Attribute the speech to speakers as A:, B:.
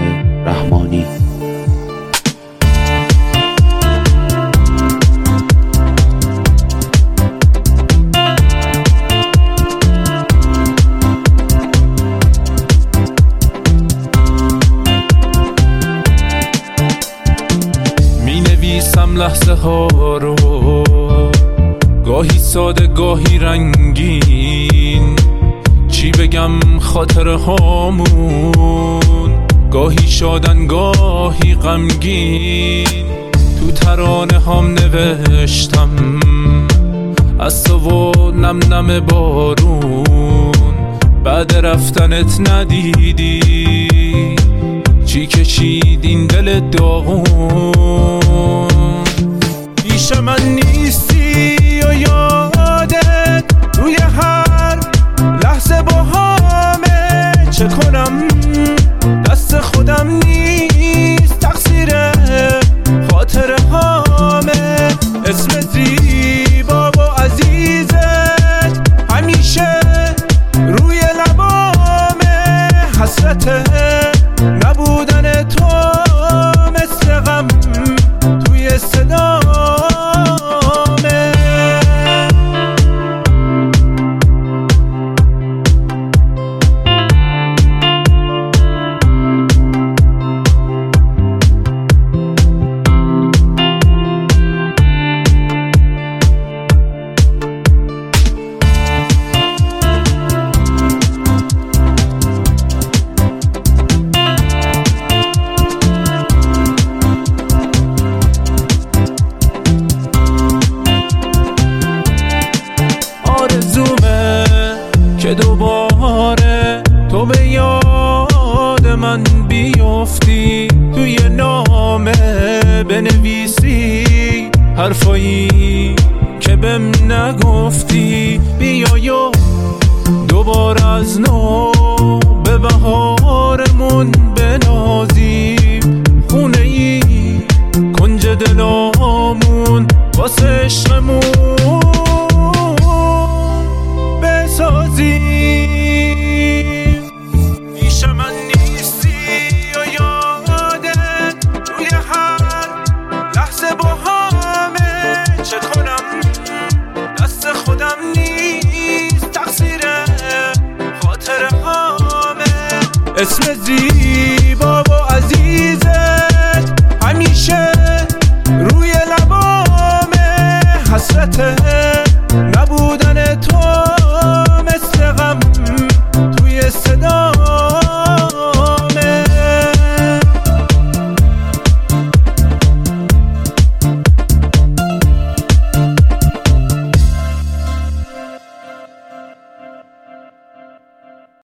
A: رحمانی.
B: لحظه ها رو گاهی ساده گاهی رنگین، چی بگم خاطره هامون گاهی شادن گاهی غمگین. تو ترانه هم نوشتم از تو و نم نم بارون، بعد رفتنت ندیدی چی کشید این دل داغون. پیش من نیستی و یادت روی هر لحظه با همه، چه کنم دست خودم نیست، تقصیر خاطر همه. اسم زیبا و عزیزت همیشه روی لبامه، حسرت نبودن تو مثل غم توی صدامه. که دوباره تو به یاد من بیفتی، توی نامه بنویسی حرفایی که بهم نگفتی. بیایو دوباره از نو به بهارمون بنازیم، خونه ای کنج دلامون واسه عشقمون بسازیم. پیش من نیستی و یادت توی هر لحظه با همه، چه کنم دست خودم نیست، تقصیر خاطر همه. اسم زیبا و عزیزت همیشه روی لبامه، حسرت